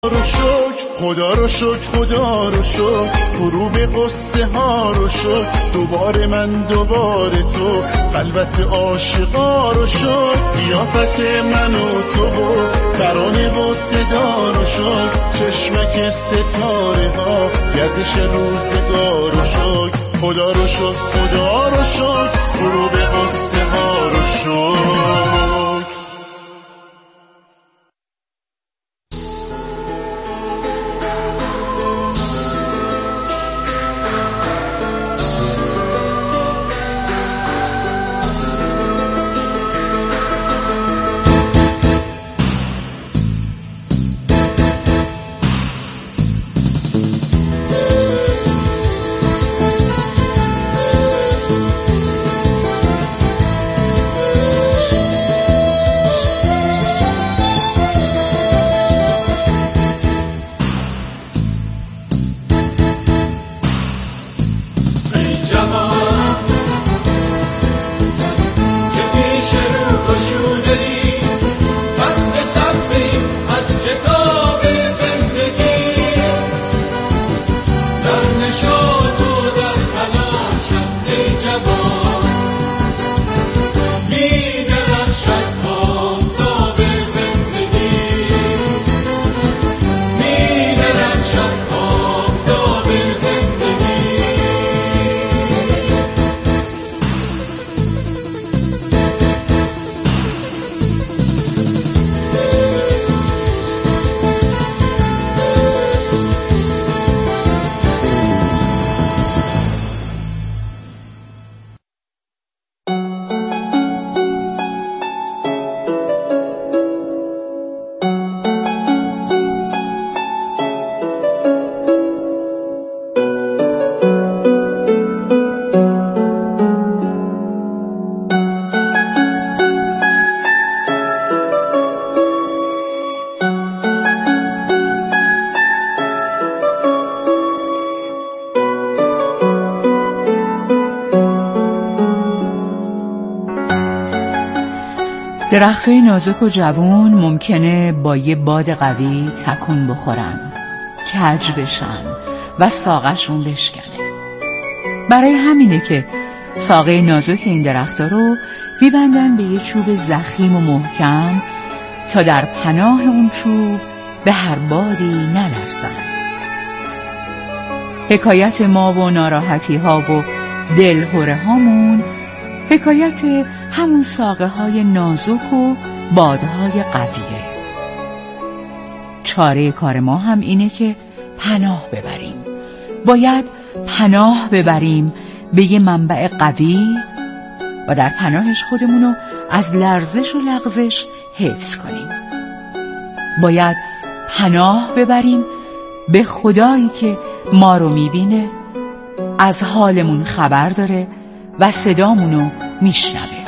خدا رو شکر خدا رو شکر غروب قصه ها رو شکر دوباره تو خلوت عاشقا رو شکر زیافت من و تو و ترانه و صدا رو شکر چشمک ستاره ها گردش روزگار رو شکر خدا رو شکر خدا رو شکر غروب قصه ها رو شکر. درختای نازک و جوون ممکنه با یه باد قوی تکون بخورن، کج بشن و ساقشون بشکنه. برای همینه که ساقه نازک این درختا رو میبندن به یه چوب ضخیم و محکم تا در پناه اون چوب به هر بادی نلرزن. حکایت ما و ناراحتی ها و دلهره هامون حکایت همون ساقه های نازک و بادهای قویه. چاره کار ما هم اینه که پناه ببریم. باید پناه ببریم به یه منبع قوی و در پناهش خودمونو از لرزش و لغزش حفظ کنیم. باید پناه ببریم به خدایی که ما رو میبینه، از حالمون خبر داره و صدامونو میشنوه.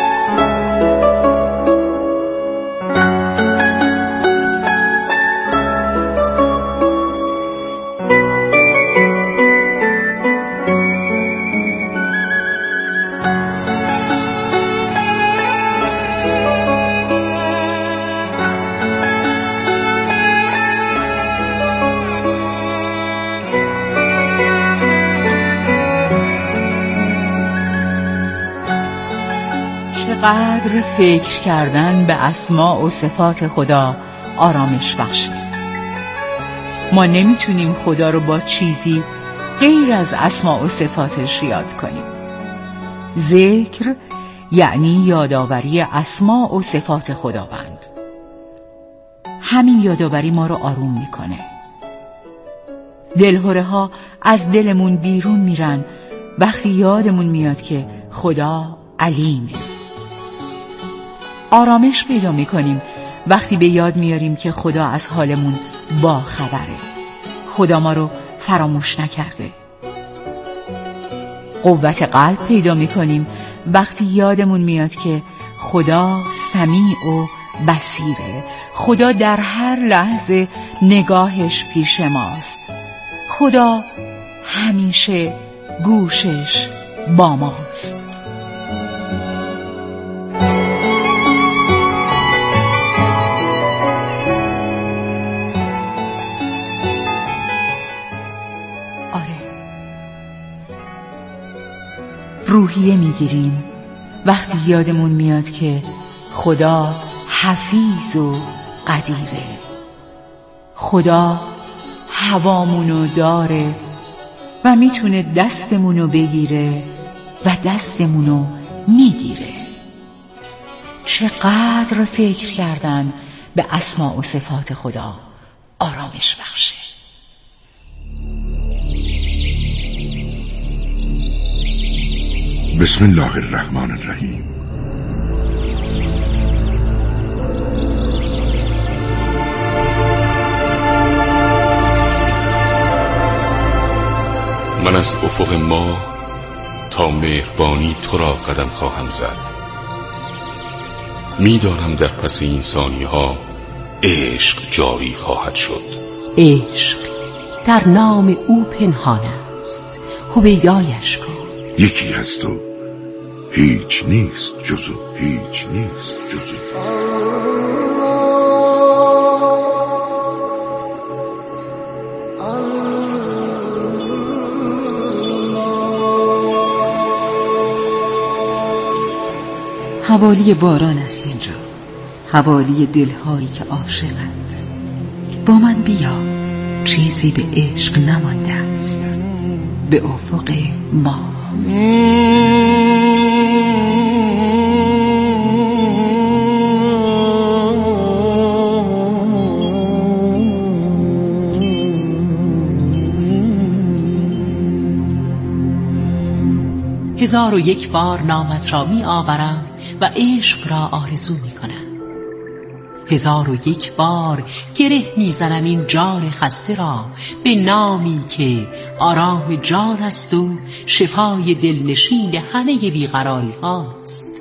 چقدر فکر کردن به اسماء و صفات خدا آرامش بخشه. ما نمیتونیم خدا رو با چیزی غیر از اسماء و صفاتش یاد کنیم. ذکر یعنی یادآوری اسماء و صفات خداوند. همین یادآوری ما رو آروم میکنه. دلهره ها از دلمون بیرون میرن وقتی یادمون میاد که خدا علیمه. آرامش پیدا میکنیم وقتی به یاد میاریم که خدا از حالمون با خبره. خدا ما رو فراموش نکرده. قوت قلب پیدا میکنیم وقتی یادمون میاد که خدا سمیع و بصیره. خدا در هر لحظه نگاهش پیش ماست. خدا همیشه گوشش با ماست. روحیه میگیریم وقتی یادمون میاد که خدا حفیظ و قدیره. خدا هوامونو داره و میتونه دستمونو بگیره و دستمونو میگیره. چقدر فکر کردن به اسماء و صفات خدا آرامش بخشه. بسم الله الرحمن الرحیم. من از افق ما تا مهربانی تو را قدم خواهم زد. میدانم در پس این ثانیه ها عشق جاری خواهد شد. عشق در نام او پنهان است، هویدایش کن. یکی هست و هیچ نیست جزو هیچ نیست جزو. حوالی باران است اینجا، حوالی دلهایی که عاشقند. با من بیا، چیزی به عشق نمانده است. به افق ما هزار و یک بار نامت را می آورم و عشق را آرزو می کنم. هزار و یک بار گره می زنم این جان خسته را به نامی که آرام جان است و شفای دلنشین همه بیقراری هاست.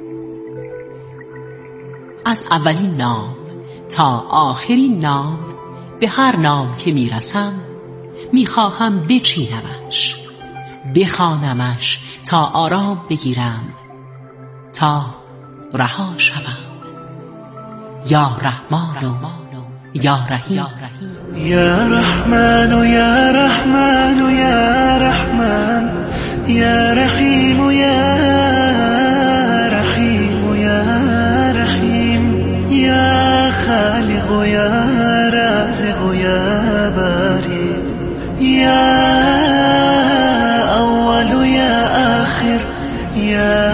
از اولین نام تا آخرین نام به هر نام که می رسم می خواهم بچینمش، بخوانمش تا آرام بگیرم، تا رها شوم. یا رحمان و یا رحیم. یا رحمان و یا رحمان و یا رحمان، یا رحیم و یا رحیم و یا رحیم، یا خالق و یا رازق و یا باری، یا اول و یا آخر، یا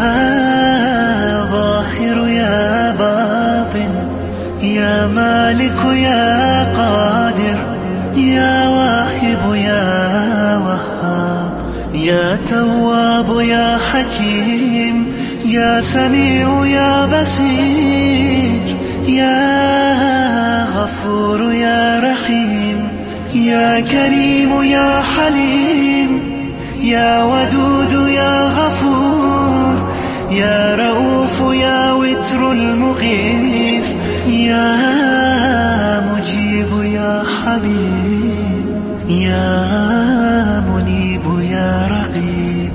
ظاهر و یا باطن، یا مالک و یا قادر، یا واهب و یا وهاب، یا تواب و یا حکیم، یا سمیع و یا بصیر، یا غفور و یا رحیم، یا کریم و یا حلیم، یا ودود و یا غفور، یا رؤوف و یا وتر المغیث، یا مجیب و یا حبیب، یا منیب و یا رقیب.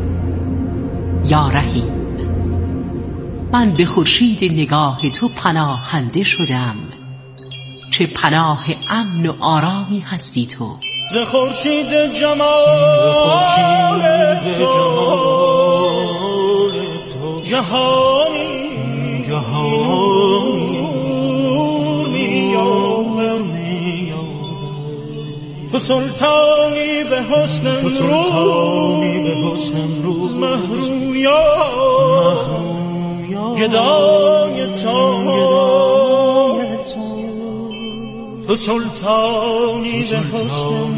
یا رحیم، من به خورشید نگاه تو پناهنده شدم. چه پناه امن و آرامی هستی تو. ز خورشید جمال تو جهانی نور می تو سلطانی به حسن روز مهرویا گدای تو سلطانی به حسن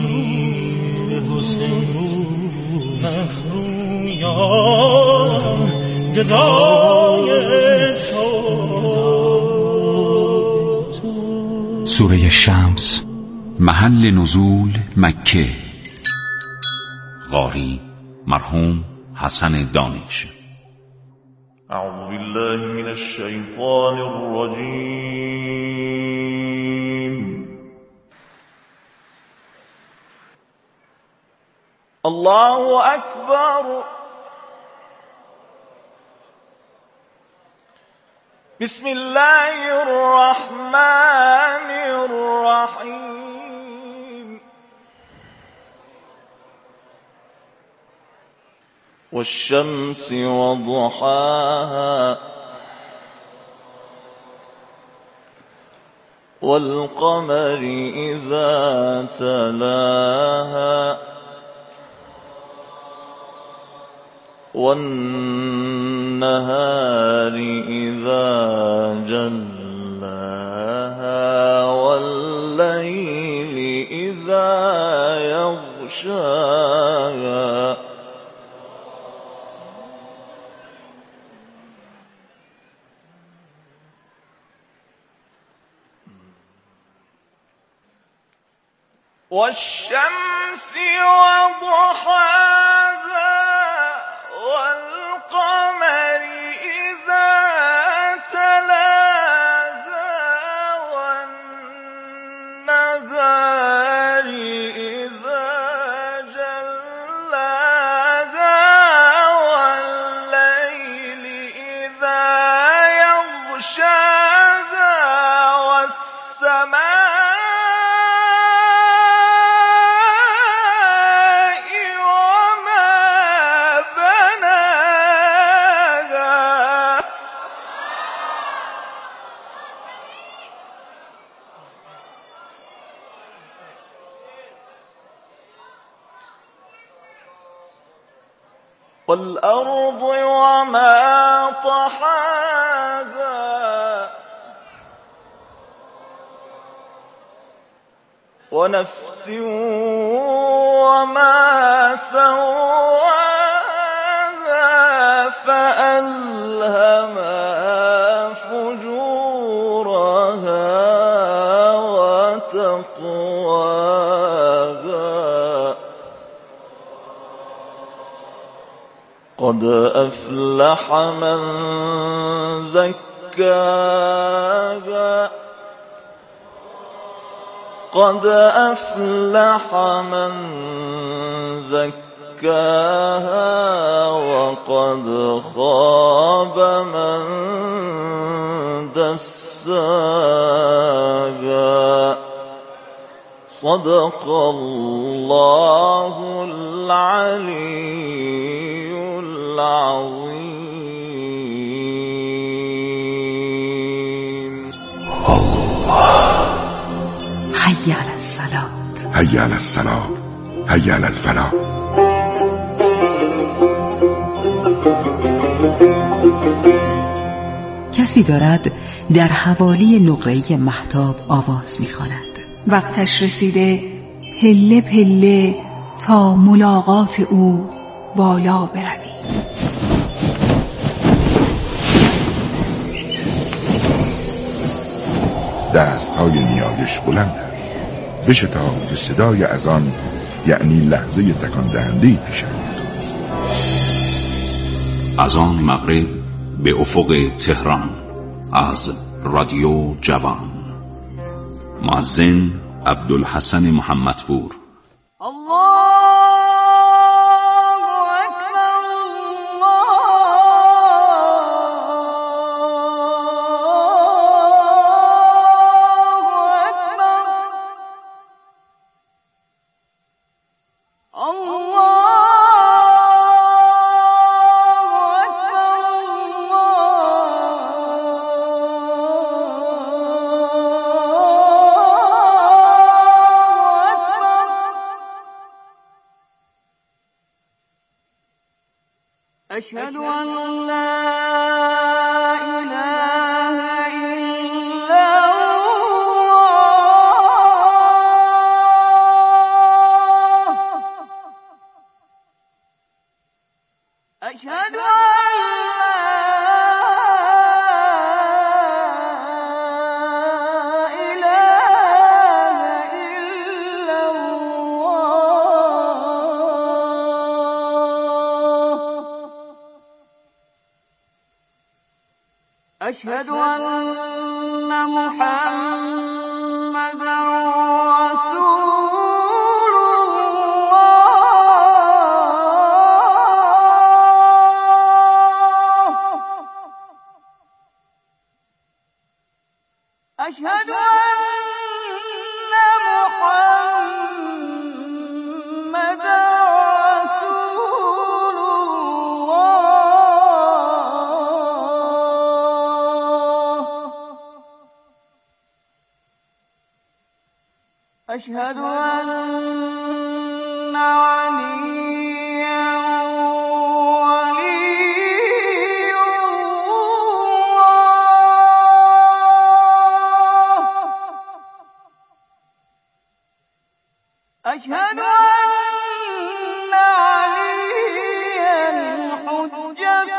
مهرویا گدای تو. سوره شمس. محل نزول مکه. قاری مرحوم حسن دانش. اعوذ بالله من الشیطان الرجیم. الله اکبر. بسم الله الرحمن الرحیم. والشمس وضحاها والقمر إذا تلاها والنهار إذا جلاها والليل إذا يغشاها والشمس وضحاها والقمر إذا تلاها والنهار إذا جلاها والليل إذا يغشاها والسماء والأرض وما طحاها ونفس وما سواها فألهمها فجورها وتقواها قد أفلح من زكاها قد أفلح من زكاها وقد خاب من دساها صدق الله العلي العظيم. حي على الصلاة حي على الصلاة حي على الفلاح. کسی دارد در حوالی نقره مهتاب آواز می‌خواند. وقتش رسیده پله پله تا ملاقات او بالا بروی. دستهای نیایش بلند است. بشتاب که صدای اذان یعنی لحظه تکان دهنده‌ای پیش آید. اذان مغرب به افق تهران از رادیو جوان. مؤذن عبدالحسن محمدپور. أشهد أن لا إله إلا الله. أشهد أشهد أن محمدا رسول الله. أشهد أن محمدا رسول الله. أشهد أن عليا ولي الله أشهد أن عليا حجة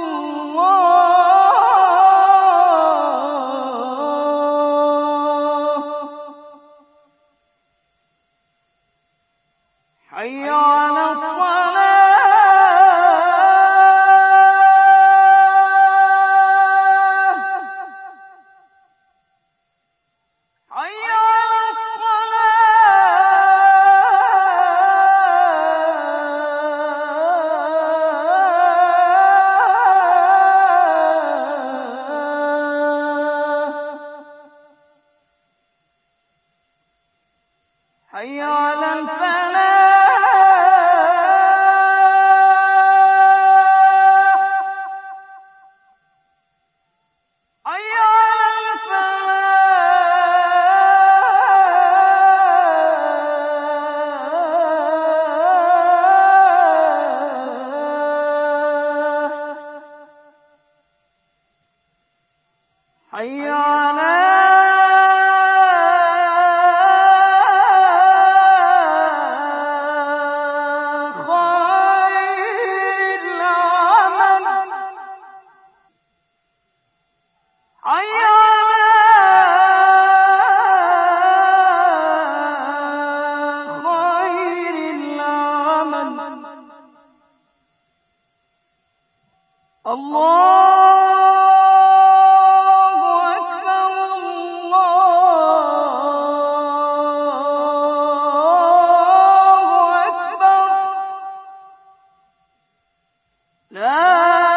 الله حي على الصلاة حي على الصلاة حي على الفلاح حي على خير العمل حي على خير العمل الله أكبر الله أكبر لا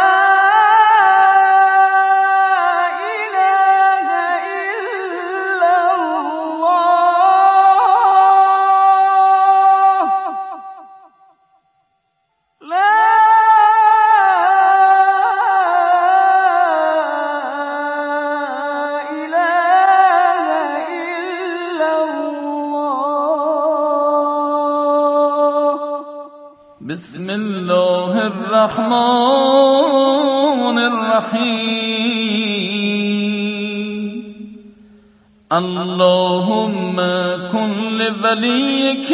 إله إلا الله لا إله إلا الله بسم الله الرحمن الرحيم اللهم كن لوليك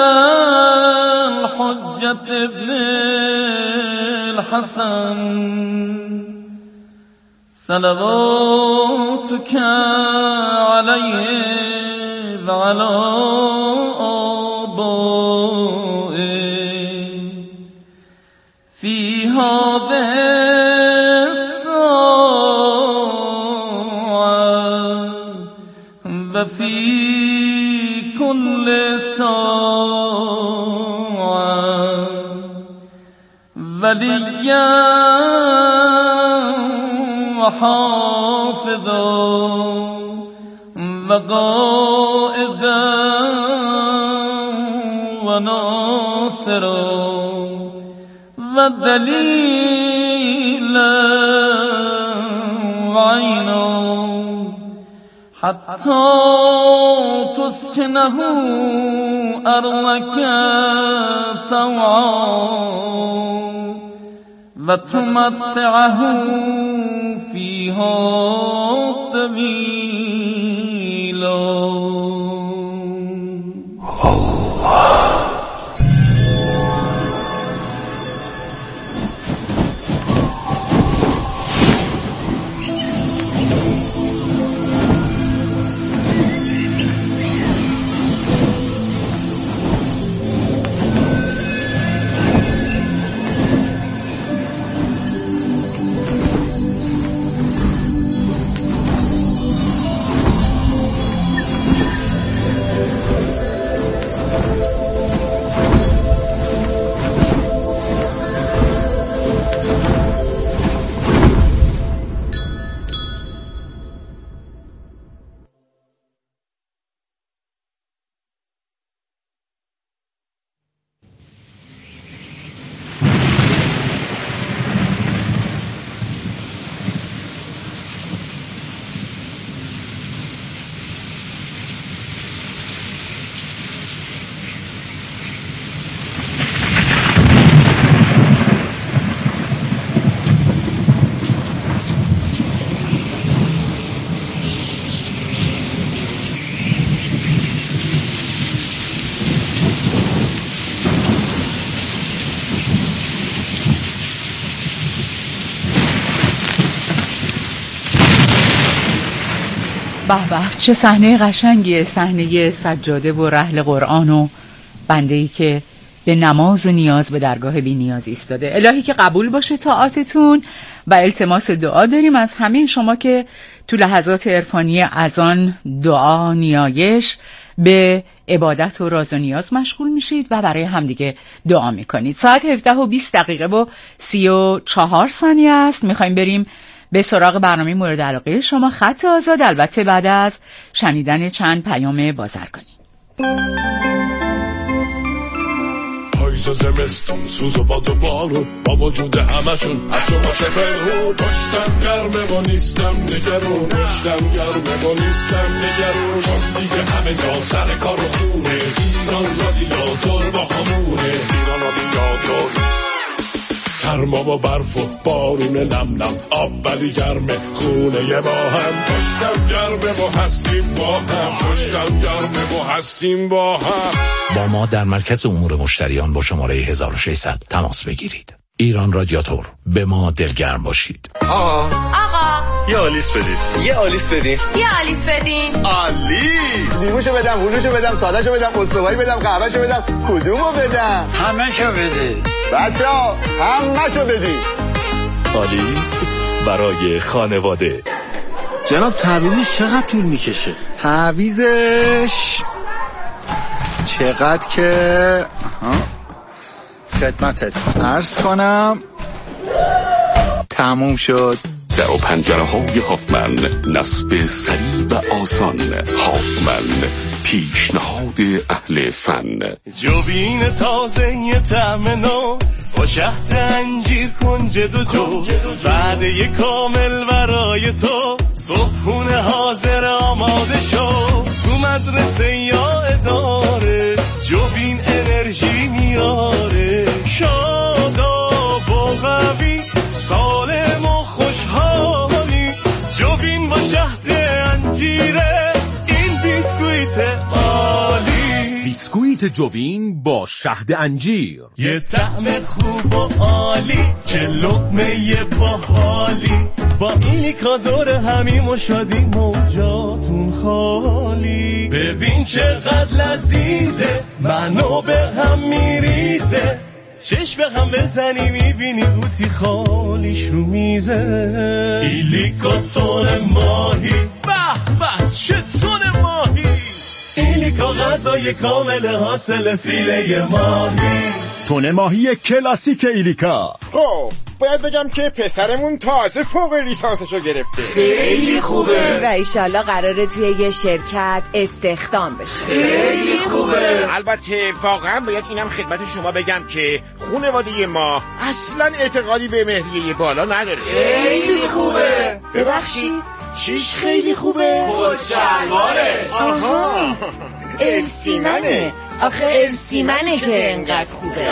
الحجة ابن الحسن صلواتك عليه وعلى آبائه في هذه الساعة وفي كل ساعة وليا وحافظا وقائدا وناصرا ودليلا وعينا حتى تسكنه أرضك طوعا وتمتعه فيها طويلا به چه صحنه قشنگیه، صحنه سجاده و رحل قرآن و بنده‌ای که به نماز و نیاز به درگاه بی نیاز ایستاده. الهی که قبول باشه طاعاتتون و التماس دعا داریم از همه شما که تو لحظات عرفانی اذان دعا نیایش به عبادت و راز و نیاز مشغول میشید و برای همدیگه دعا میکنید. ساعت 17:20 و 34 ثانیه است. میخوایم بریم به سراغ برنامه مورد علاقه شما، خط آزاد، البته بعد از شنیدن چند پیام بازرگانی. پاییز و زمستون، سوز و باد و بارون، با وجود همشون هرچو باشه پنهون. پشتم گرمه و نیستم نگرون، پشتم گرمه و نیستم نگرون. چون دیگه همه جا سر کار و خونه، ایران رادیاتور با همونه، ایران رادیاتور. سرما و برف و بارون لم لم، آب ولی گرمه خونه ما هم. پشتم گرمه و هستیم با هم، پشتم گرمه و هستیم با هم. با ما در مرکز امور مشتریان با شماره 1600 تماس بگیرید. ایران رادیاتور، به ما دلگرم باشید. آقا یه آلیس بدید، یه آلیس بدین، یه آلیس بدین. آلیس لیموشو بدم، هلوشو بدم، سادهشو بدم، استوایی بدم، قهوهشو بدم، کدومو بدم؟ همه‌شو بده بچه‌ها، همه‌شو بدین. آلیس برای خانواده. جناب تعویضش چقدر طول میکشه؟ تعویضش چقدر که خدمتت عرض کنم تموم شد. در و پنجره های هافمن، نصب سریع و آسان. هافمن، پیشنهاد اهل فن. جوبین تازه یه طعم نو با شهد انجیر کنج دو جو، وعده کامل برای تو، صبحونه حاضر آماده شو. تو مدرسه یا اداره، جوبین انرژی میاره. شاداب و قوی، سالم و خوشحالی، جوبین با شهد انجیره، این بیسکویت عالی. بیسکویت جوبین با شهد انجیر، یه طعم خوب و عالی، چه لقمه باحالی. با ایلیکا دور همیم و شادیم و جاتون خالی. ببین چقدر لذیذه، منو به هم میریزه. چشم به هم بزنی میبینی قوطی خالیش رو میزه. ایلیکا تون ماهی، به به چه تون ماهی. ایلیکا غذای کامل حاصل فیله ماهی. تون ماهی کلاسیک ایلیکا. خب باید بگم که پسرمون تازه فوق لیسانسشو گرفته. خیلی خوبه و ایشالله قراره توی یه شرکت استخدام بشه. خیلی خوبه. البته واقعا باید اینم خدمت شما بگم که خانواده ما اصلا اعتقادی به مهریه بالا نداره. خیلی خوبه. ببخشید چیش خیلی خوبه؟ شلوارش. آها السیمنه. آخه السیمنه که انقدر خوبه.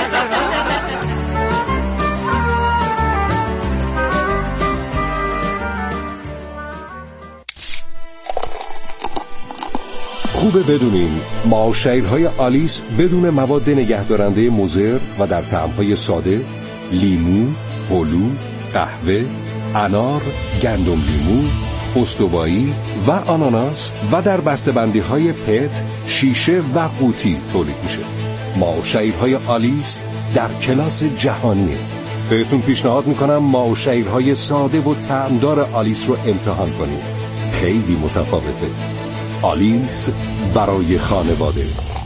خوبه بدونین معاشرهای آلیس بدون مواد نگهدارنده مضر و در طعم‌های ساده، لیمو، هلو، قهوه، انار، گندم لیمو، استوایی و آناناس و در بسته‌بندی‌های پت، شیشه و قوطی تولید میشه. معاشرهای آلیس در کلاس جهانیه. بهتون پیشنهاد میکنم معاشرهای ساده و طعمدار آلیس رو امتحان کنید. خیلی متفاوته. آلیس برای خانواده.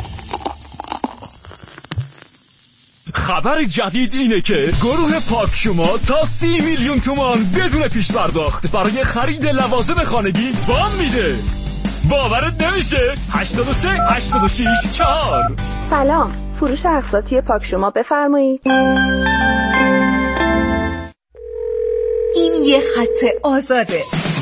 خبر جدید اینه که گروه پاک شما تا 30 میلیون تومان بدون پیش پرداخت برای خرید لوازم خانگی وام میده. باورت نمیشه. 83 86 4. سلام، فروش اقساطی پاک شما بفرمایید. این یه خط آزاده.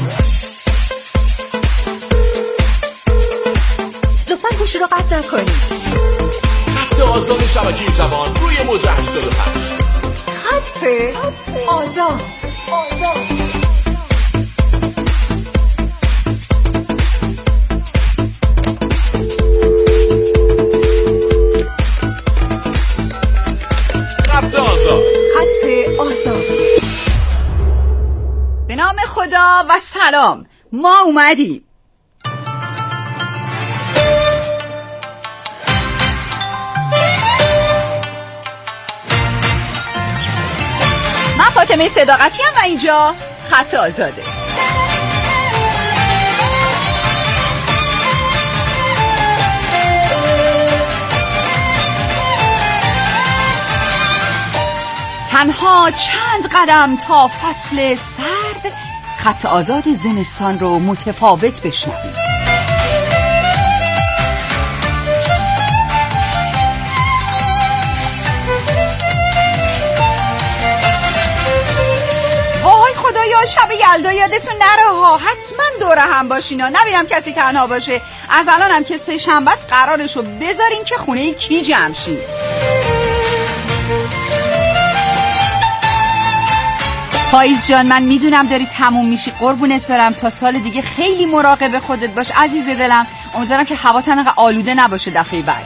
لطفاً گوشی رو قطع نکنید. خط آزاد شبکه جوان روی موج 85. خط آزاد. خط آزاد. خط آزاد. به نام خدا و سلام. ما اومدیم. فاطمه صداقتی هم و اینجا خط آزاده. تنها چند قدم تا فصل سرد، خط آزاد زمستان رو متفاوت بشنوید. وای خدایا، شب یلدا یادتون نره ها، حتما دوره هم باشین ها، نبینم کسی تنها باشه. از الان هم که سه شنبه است قرارشو بذارین که خونه کی جمع شین. فایز جان، من میدونم داری تموم میشی، قربونت برم، تا سال دیگه خیلی مراقب خودت باش عزیز دلم. امیدوارم که هوات هم انقدر آلوده نباشه دفعه بعد.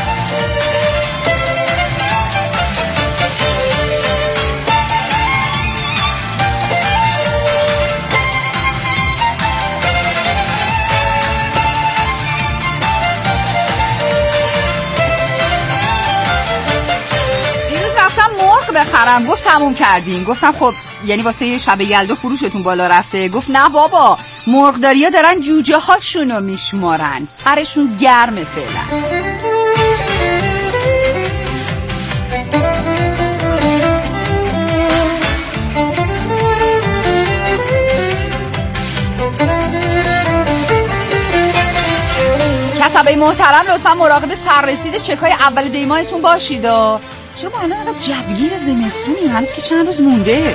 دیروز رفتم مرغ بخرم، گفت تموم کردیم. گفتم خب یعنی واسه یه شب یلدا فروشتون بالا رفته؟ گفت نه بابا، مرغداریا دارن جوجه هاشونو میشمارن، سرشون گرمه فعلا. کسبه محترم لطفا مراقب سررسید چکای اول دیمایتون باشید. چرا ما الان انقدر جوگیر زمستونیم؟ هنوز که چند روز مونده.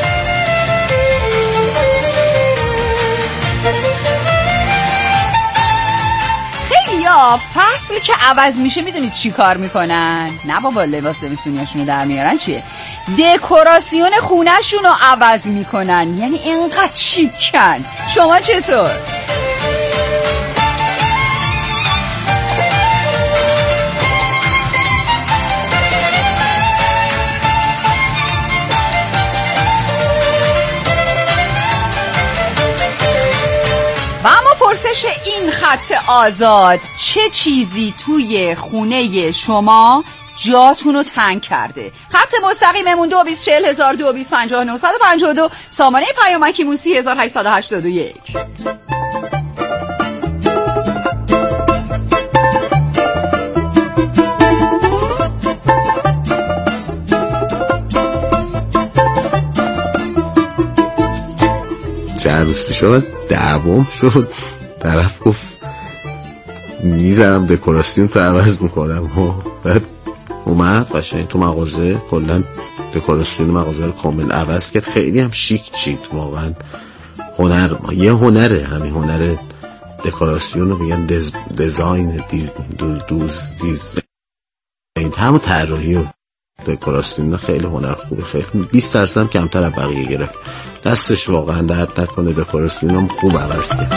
خیلیا فصل که عوض میشه میدونید چی کار میکنن؟ نه بابا، لباس زمستونیاشونو در میارن چیه؟ دکوراسیون خونه‌شونو عوض میکنن. یعنی اینقدر شیکن. شما چطور؟ و اما پرسش این خط آزاد، چه چیزی توی خونه شما جاتون رو تنگ کرده؟ خط مستقیممون 2240 سامانه پیامکی موسی 1881. چند روز پیش دعوام شد، طرف گفت میزنم دکوراسیون تو عوض میکنم بعد اومد قشنگ تو مغازه کلا دکوراسیون مغازه رو کامل عوض کرد. خیلی هم شیک چید واقعا. یه هنره، همین هنر دکوراسیون رو میگن دیزاین، همون طراحی و دکوراسیون خیلی هنر خوبه. خیلی 20% هم کمتر از بقیه گرفت. دستش واقعا درد نکنه، دکوراسیون هم خوب عوض کرد.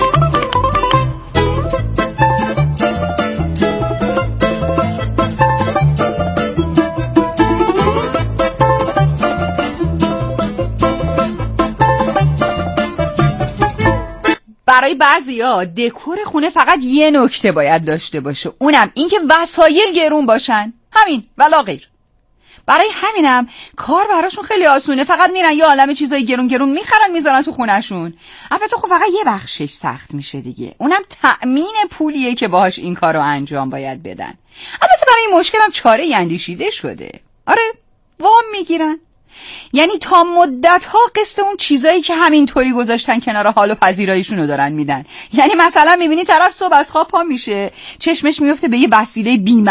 برای بعضیا دکور خونه فقط یه نکته باید داشته باشه، اونم این که وسایل گرون باشن، همین ولا غیر. برای همینم کار براشون خیلی آسونه، فقط میرن یه عالمه چیزای گرون گرون میخرن میذارن تو خونهشون. البته خب فقط یه بخشش سخت میشه دیگه، اونم تأمین پولیه که باهاش این کارو انجام باید بدن. البته برای این مشکلم چاره اندیشیده شده. آره، وام میگیرن، یعنی تا مدت‌ها قسط اون چیزایی که همینطوری گذاشتن کنار حال و پذیراییشونو دارن میدن. یعنی مثلا میبینی طرف صبح از خواب پا میشه، چشمش میفته به یه وسیله